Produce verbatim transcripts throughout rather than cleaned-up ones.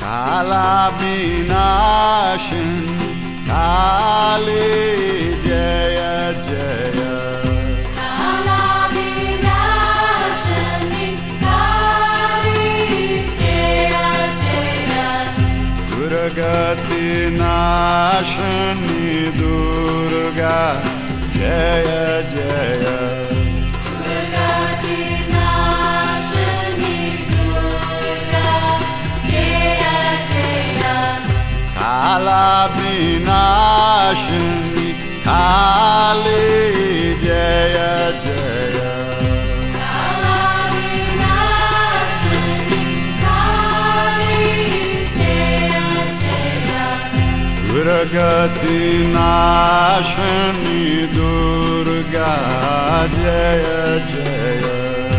Kala-vinashin, Kali Jaya Jaya. Kala-vinashani, Kali Jaya Jaya. Durgati-nashani Durga Jaya Jaya. Durgati-nashani Durga Jaya Jaya. Kala-vinashani Kali Jaya Jaya. Kala-vinashani, Kali Jaya Jaya. Durgati-nashani Durga Jaya Jaya.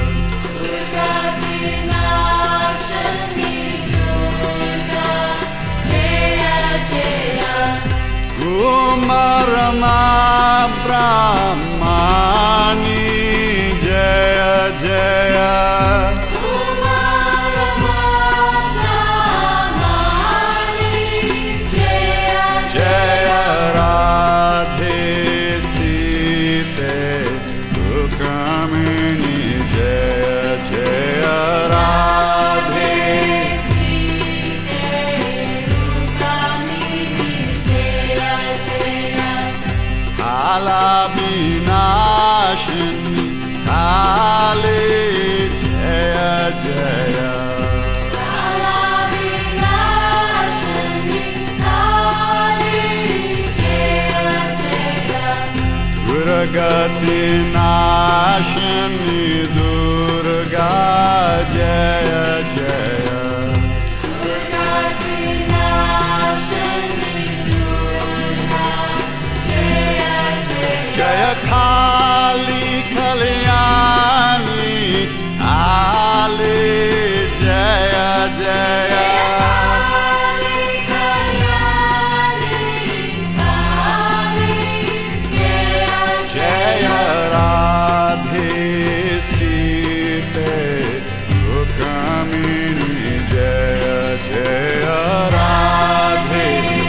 Durgati-nashani Durga Jaya Jaya. Umarama Brahmani Jaya Jaya. Umarama-Brahmani Jaya Jaya Radhe Sita Rukmini Jaya Jaya Radhe. Kala-vinashani Kali Jaya Jaya. Kala-vinashani, Kali Jaya Jaya. Durgati-nashani Durga Jaya Jaya. Durgati-nashani Durga Jaya Jaya. Jaya Kali Kalyani Kali Jaya Jaya. Kali Kalyani, Kali Jaya Jaya Radhe Sita Rukmini Jaya Jaya Radhe.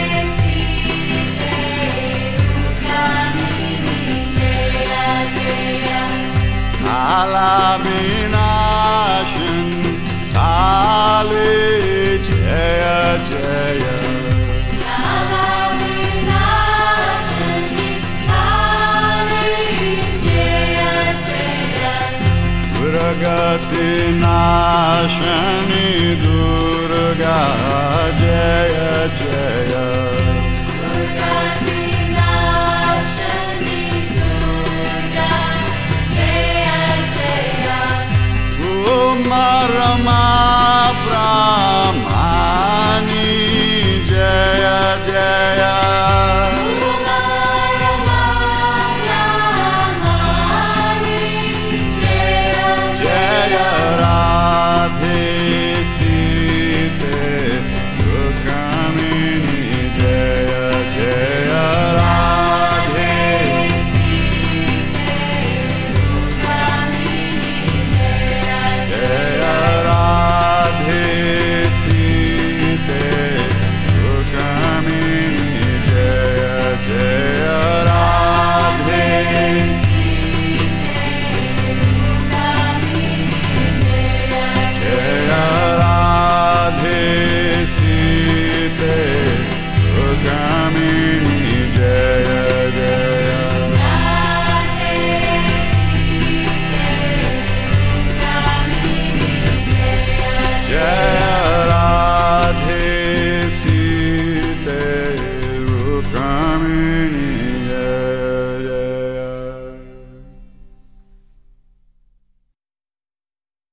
Kala-vinashani Kali Jaya Jaya. Kala-vinashani, Kali Jaya Jaya. Durgati-nashani